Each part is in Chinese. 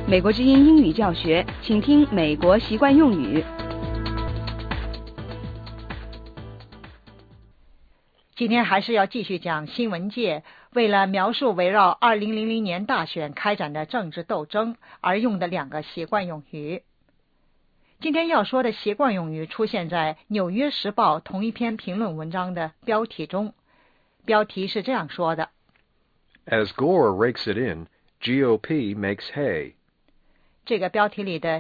美国之音英语教学，请听美国习惯用语。 今天还是要继续讲新闻界为了描述围绕2000年大选开展的政治斗争而用的两个习惯用语。今天要说的习惯用语出现在《纽约时报》同一篇评论文章的标题中，标题是这样说的 As Gore rakes it in, GOP makes hay. 这个标题里的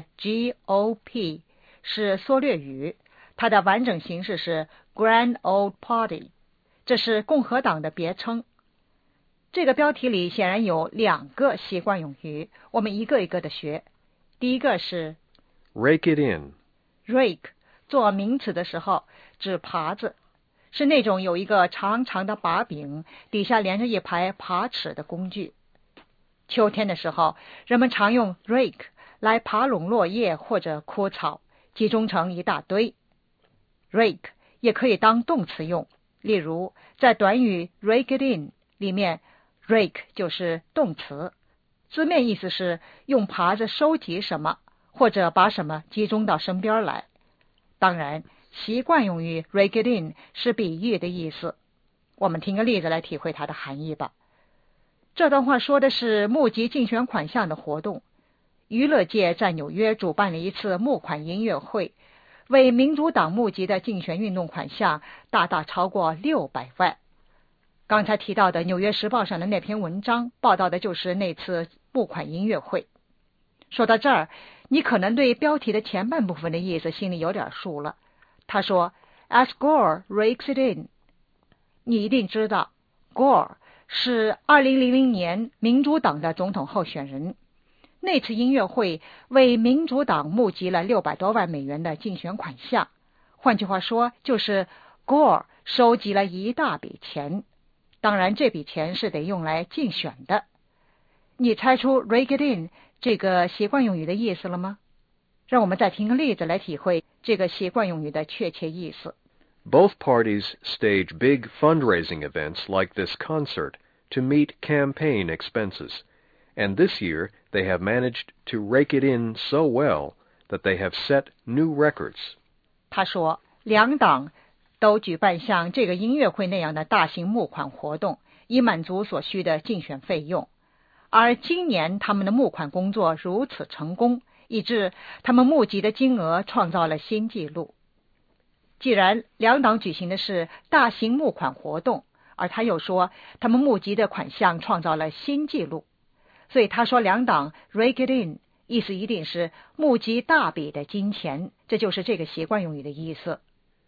GOP 是缩略语，它的完整形式是 Grand Old Party， 这是共和党的别称。这个标题里显然有两个习惯用语，我们一个一个的学。第一个是 Rake it in. Rake 做名词的时候指耙子，是那种有一个长长的把柄，底下连着一排耙齿的工具。秋天的时候，人们常用 rake 来耙拢落叶或者枯草，集中成一大堆。Rake 也可以当动词用，例如在短语 rake it in 里面 rake 就是动词，字面意思是用耙子收集什么，或者把什么集中到身边来。当然，习惯用语 rake it in 是比喻的意思。我们听个例子来体会它的含义吧。这段话说的是募集竞选款项的活动。娱乐界在纽约主办了一次募款音乐会，为民主党募集的竞选运动款项大大超过600万。刚才提到的《纽约时报》上的那篇文章报道的就是那次募款音乐会。说到这儿，你可能对标题的前半部分的意思心里有点数了。他说 As Gore rakes it in， 你一定知道 Gore 是2000年民主党的总统候选人。那次音乐会为民主党募集了600多万美元的竞选款项，换句话说，就是 Gore 收集了一大笔钱。当然，这笔钱是得用来竞选的。你猜出 rake it in 这个习惯用语的意思了吗？让我们再听个例子来体会这个习惯用语的确切意思。 Both parties stage big fundraising events like this concert to meet campaign expenses, and this year they have managed to rake it in so well that they have set new records. 他说，两党都举办像这个音乐会那样的大型募款活动，以满足所需的竞选费用。而今年他们的募款工作如此成功，以致他们募集的金额创造了新纪录。既然两党举行的是大型募款活动，而他又说他们募集的款项创造了新纪录，所以他说两党 rake it in 意思一定是募集大笔的金钱，这就是这个习惯用语的意思。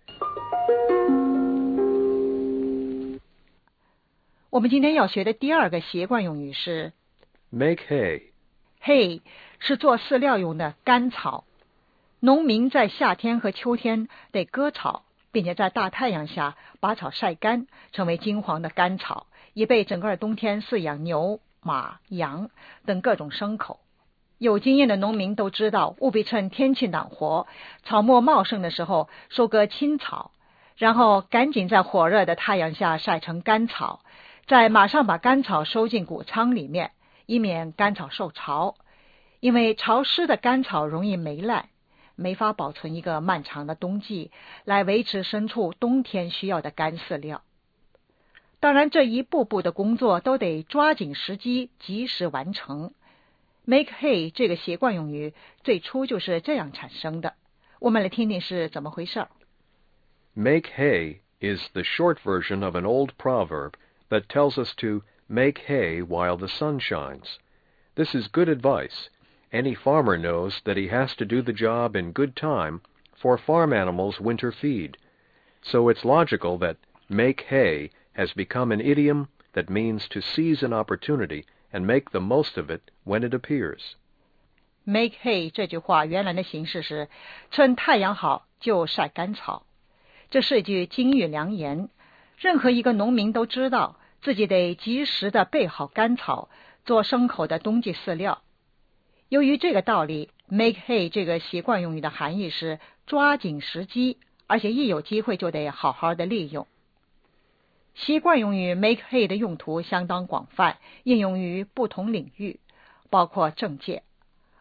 我们今天要学的第二个习惯用语是 Make hay. hay 是做饲料用的干草。农民在夏天和秋天得割草，并且在大太阳下把草晒干，成为金黄的干草，以备整个冬天饲养牛、马、羊等各种牲口。有经验的农民都知道，务必趁天气暖和、草木茂盛的时候收割青草，然后赶紧在火热的太阳下晒成干草，再马上把干草收进谷仓里面，以免干草受潮。因为潮湿的干草容易霉烂，没法保存一个漫长的冬季，来维持牲畜冬天需要的干饲料。当然，这一步步的工作都得抓紧时机，及时完成。Make hay 这个习惯用语最初就是这样产生的。我们来听听是怎么回事。 Make hay is the short version of an old proverb that tells us to make hay while the sun shines. This is good advice.Any farmer knows that he has to do the job in good time for farm animals' winter feed. So it's logical that make hay has become an idiom that means to seize an opportunity and make the most of it when it appears. Make hay 这句话原来的形式是趁太阳好就晒干草。这是一句金玉良言，任何一个农民都知道自己得及时的备好干草，做牲口的冬季饲料。由于这个道理 ，make hay 这个习惯用语的含义是抓紧时机，而且一有机会就得好好的利用。习惯用语 make hay 的用途相当广泛，应用于不同领域，包括政界。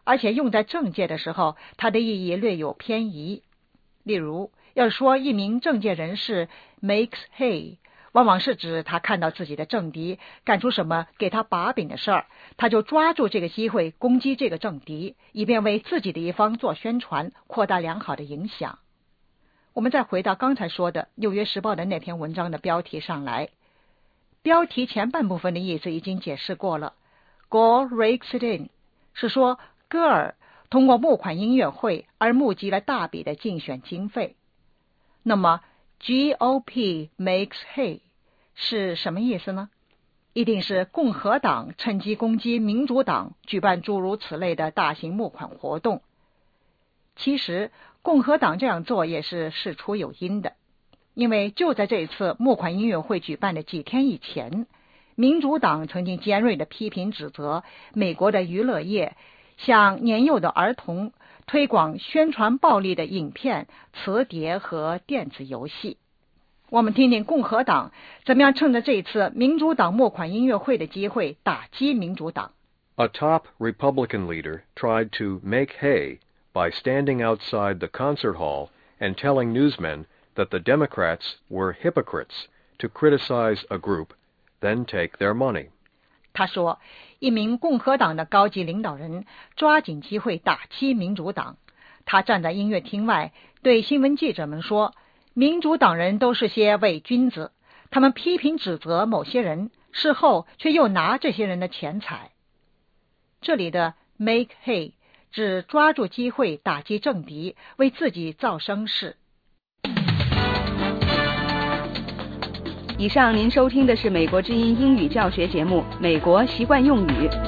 而且用在政界的时候，它的意义略有偏移。例如，要说一名政界人士 makes hay， 往往是指他看到自己的政敌干出什么给他把柄的事儿，他就抓住这个机会攻击这个政敌，以便为自己的一方做宣传，扩大良好的影响。我们再回到刚才说的《纽约时报》的那篇文章的标题上来，标题前半部分的意思已经解释过了。Gore rakes it in 是说戈尔通过募款音乐会而募集了大笔的竞选经费。那么 GOP makes hay 是什么意思呢？一定是共和党趁机攻击民主党，举办诸如此类的大型募款活动。其实共和党这样做也是事出有因的，因为就在这次募款音乐会举办的几天以前，民主党曾经尖锐地批评指责美国的娱乐业向年幼的儿童推广宣传暴力的影片、磁碟和电子游戏。我们听听共和党怎么样趁着这次民主党募款音乐会的机会打击民主党。 A top Republican leader tried to make hay by standing outside the concert hall and telling newsmen that the Democrats were hypocrites to criticize a group, then take their money. 他说，一名共和党的高级领导人抓紧机会打击民主党。他站在音乐厅外，对新闻记者们说，民主党人都是些伪君子，他们批评指责某些人，事后却又拿这些人的钱财。这里的 make hay 指抓住机会打击政敌，为自己造声势。 以上您收听的是美国之音英语教学节目《美国习惯用语》。